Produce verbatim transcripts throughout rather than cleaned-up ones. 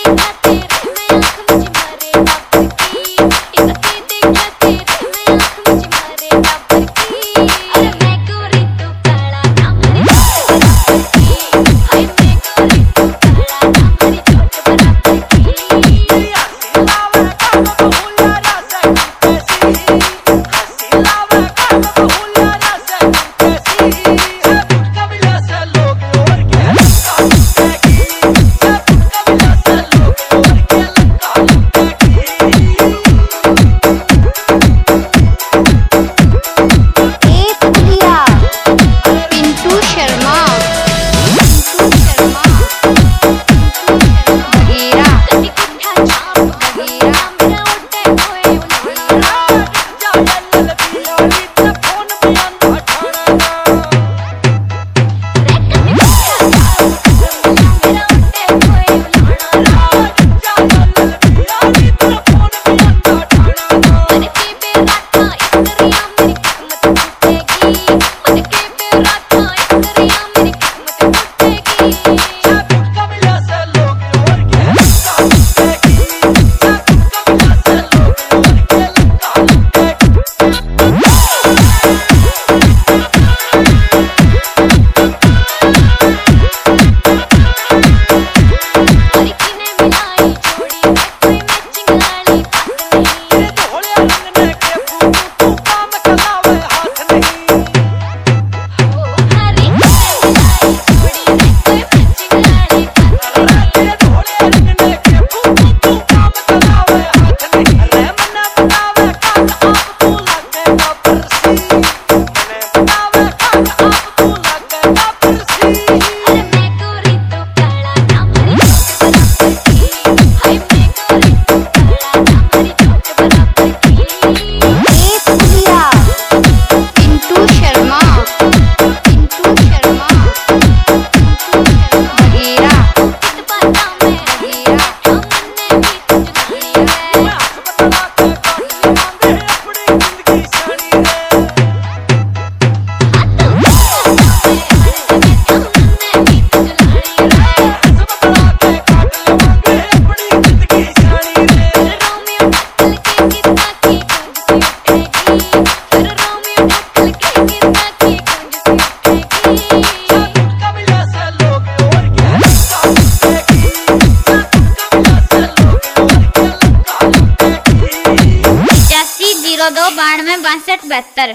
दो बानवे बासठ बहत्तर।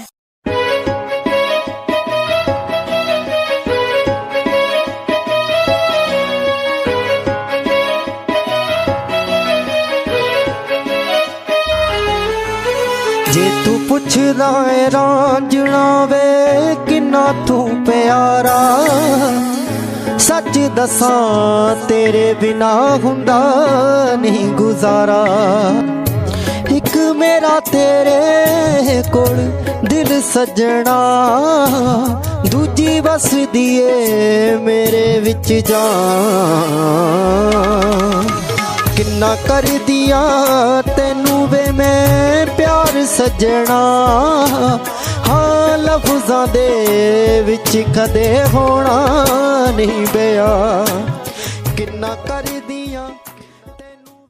जे तू पुछदा है रांझना वे किन्ना तू प्यारा, सच दसां तेरे बिना हुंदा नहीं गुजारा। एक मेरा तेरे कोल दिल सजना, दूजी बस दिए मेरे विच जान। किन्ना कर दिया तेनू वे मैं प्यार सजना, हाँ लफ्ज़ां दे विच कदे होना नहीं बया। किन्ना कर